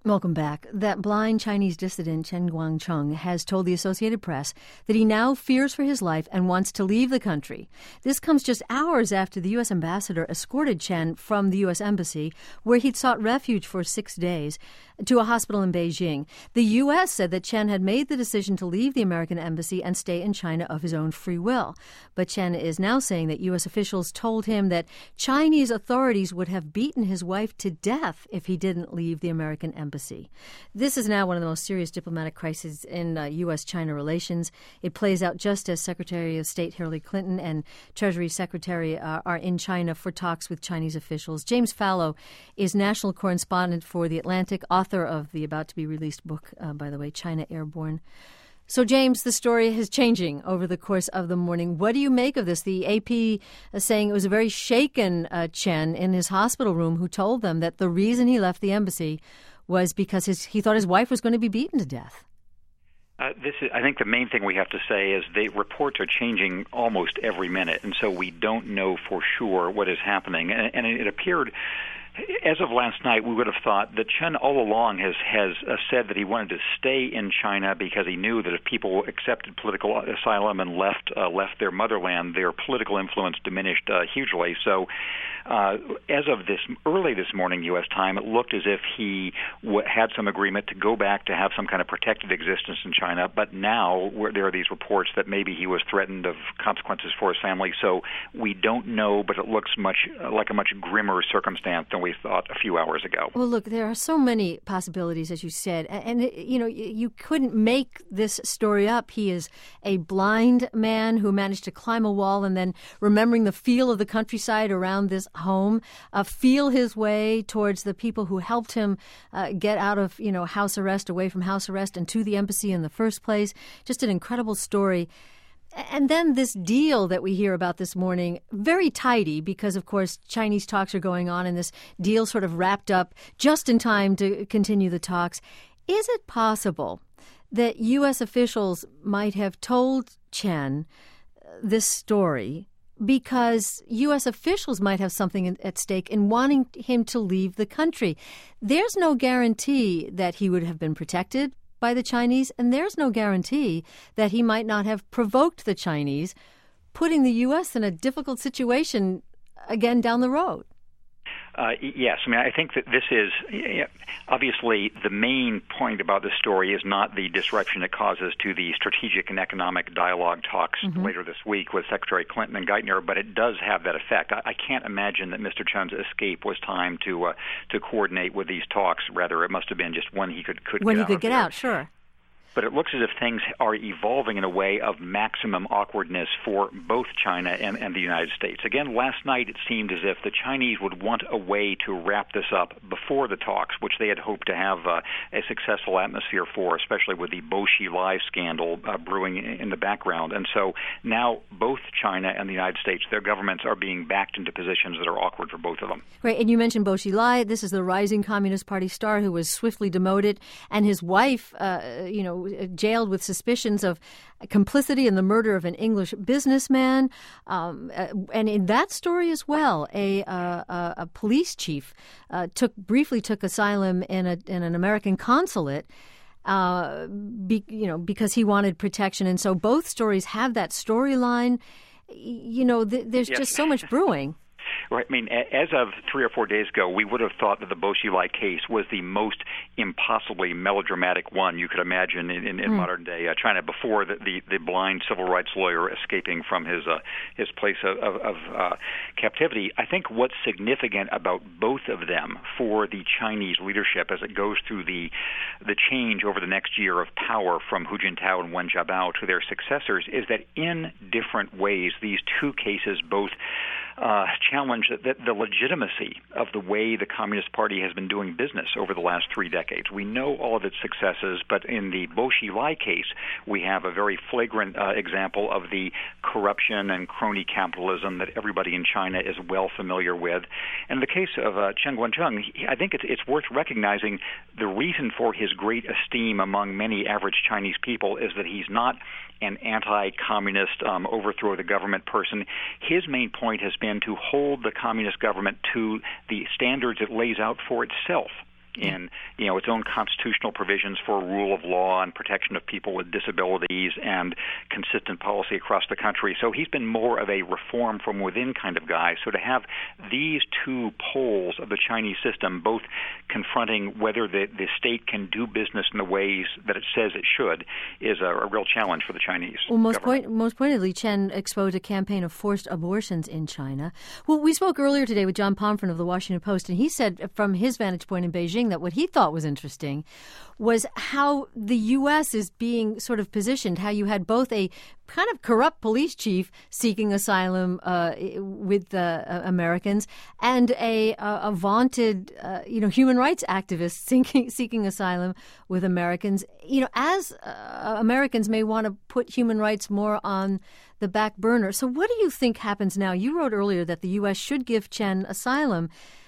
Welcome back. That blind Chinese dissident, Chen Guangcheng, has told the Associated Press that he now fears for his life and wants to leave the country. This comes just hours after the U.S. ambassador escorted Chen from the U.S. embassy, where he'd sought refuge for 6 days, to a hospital in Beijing. The U.S. said that Chen had made the decision to leave the American embassy and stay in China of his own free will. But Chen is now saying that U.S. officials told him that Chinese authorities would have beaten his wife to death if he didn't leave the American embassy. This is now one of the most serious diplomatic crises in U.S.-China relations. It plays out just as Secretary of State Hillary Clinton and Treasury Secretary are in China for talks with Chinese officials. James Fallow is national correspondent for The Atlantic, author of the about-to-be-released book, by the way, China Airborne. So, James, the story is changing over the course of the morning. What do you make of this? The AP saying it was a very shaken Chen in his hospital room who told them that the reason he left the embassy was because he thought his wife was going to be beaten to death. I think the main thing we have to say is the reports are changing almost every minute, and so we don't know for sure what is happening. And it appeared, as of last night, we would have thought that Chen all along has said that he wanted to stay in China because he knew that if people accepted political asylum and left their motherland, their political influence diminished hugely. So as of early this morning U.S. time, it looked as if he had some agreement to go back to have some kind of protected existence in China. But now there are these reports that maybe he was threatened of consequences for his family. So we don't know, but it looks like a much grimmer circumstance than we thought a few hours ago. Well, look, there are so many possibilities, as you said, and you couldn't make this story up. He is a blind man who managed to climb a wall and then, remembering the feel of the countryside around this home, feel his way towards the people who helped him get out of house arrest, away from house arrest, and to the embassy in the first place. Just an incredible story. And then this deal that we hear about this morning, very tidy because, of course, Chinese talks are going on and this deal sort of wrapped up just in time to continue the talks. Is it possible that U.S. officials might have told Chen this story because U.S. officials might have something at stake in wanting him to leave the country? There's no guarantee that he would have been protected by the Chinese, and there's no guarantee that he might not have provoked the Chinese, putting the U.S. in a difficult situation again down the road. Yes. I mean, I think that this is obviously the main point about this story is not the disruption it causes to the strategic and economic dialogue talks later this week with Secretary Clinton and Geithner, but it does have that effect. I can't imagine that Mr. Chen's escape was time to coordinate with these talks. Rather, it must have been just when he could get out. Sure. But it looks as if things are evolving in a way of maximum awkwardness for both China and the United States. Again, last night it seemed as if the Chinese would want a way to wrap this up before the talks, which they had hoped to have a successful atmosphere for, especially with the Bo Xilai scandal brewing in the background. And so now both China and the United States, their governments are being backed into positions that are awkward for both of them. Right, and you mentioned Bo Xilai. This is the rising Communist Party star who was swiftly demoted, and his wife, jailed with suspicions of complicity in the murder of an English businessman. And in that story as well, a police chief briefly took asylum in an American consulate because he wanted protection. And so both stories have that storyline. There's just so much brewing. Right. I mean, as of 3 or 4 days ago, we would have thought that the Bo Xilai case was the most impossibly melodramatic one you could imagine in modern-day China, before the blind civil rights lawyer escaping from his place of captivity. I think what's significant about both of them for the Chinese leadership as it goes through the change over the next year of power from Hu Jintao and Wen Jiabao to their successors is that in different ways, these two cases both challenge the legitimacy of the way the Communist Party has been doing business over the last 3 decades. We know all of its successes, but in the Bo Xilai case, we have a very flagrant example of the corruption and crony capitalism that everybody in China is well familiar with. And in the case of Chen Guangcheng, I think it's worth recognizing the reason for his great esteem among many average Chinese people is that he's not an anti-communist overthrow the government person. His main point has been to hold the communist government to the standards it lays out for itself in its own constitutional provisions for rule of law and protection of people with disabilities and consistent policy across the country. So he's been more of a reform from within kind of guy. So to have these two poles of the Chinese system both confronting whether the state can do business in the ways that it says it should is a real challenge for the Chinese government. Most pointedly, Chen exposed a campaign of forced abortions in China. Well, we spoke earlier today with John Pomfret of the Washington Post, and he said from his vantage point in Beijing that what he thought was interesting was how the U.S. is being sort of positioned, how you had both a kind of corrupt police chief seeking asylum with Americans and a vaunted, human rights activist seeking asylum with Americans. As Americans may want to put human rights more on the back burner. So what do you think happens now? You wrote earlier that the U.S. should give Chen asylum,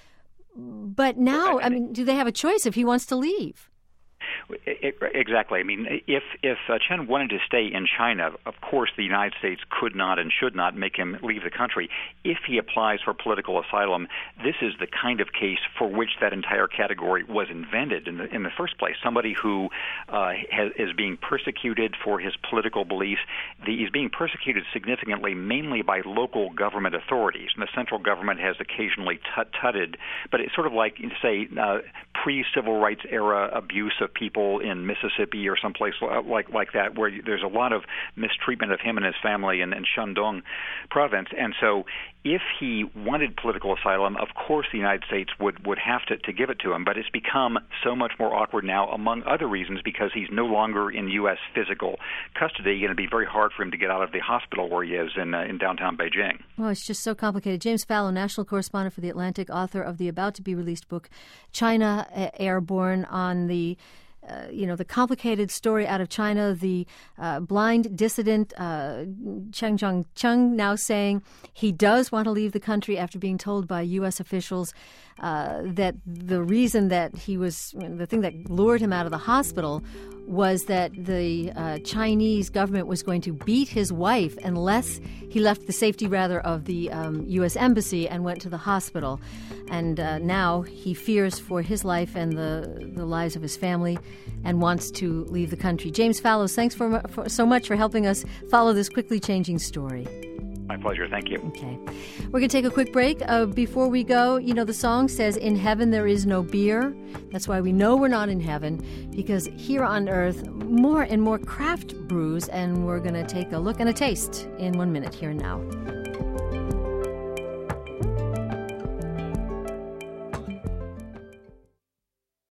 but now, do they have a choice if he wants to leave? Exactly. I mean, if Chen wanted to stay in China, of course the United States could not and should not make him leave the country. If he applies for political asylum, this is the kind of case for which that entire category was invented in the first place. Somebody who is being persecuted for his political beliefs. He's being persecuted significantly, mainly by local government authorities. And the central government has occasionally tutted, but it's sort of like, say, pre-civil rights era abuse of people in Mississippi or someplace like that, where there's a lot of mistreatment of him and his family in Shandong province. And so if he wanted political asylum, of course the United States would have to give it to him. But it's become so much more awkward now, among other reasons, because he's no longer in U.S. physical custody. It's going to be very hard for him to get out of the hospital where he is in downtown Beijing. Well, it's just so complicated. James Fallow, national correspondent for The Atlantic, author of the about-to-be-released book, China Airborne, on the complicated story out of China, the blind dissident Chen Guangcheng now saying he does want to leave the country after being told by U.S. officials that the reason that the thing that lured him out of the hospital was that the Chinese government was going to beat his wife unless he left the safety, of the U.S. embassy and went to the hospital. And now he fears for his life and the lives of his family and wants to leave the country. James Fallows, thanks so much for helping us follow this quickly changing story. My pleasure. Thank you. Okay. We're going to take a quick break. Before we go, the song says, "In heaven there is no beer." That's why we know we're not in heaven, because here on earth, more and more craft brews, and we're going to take a look and a taste in 1 minute here and now.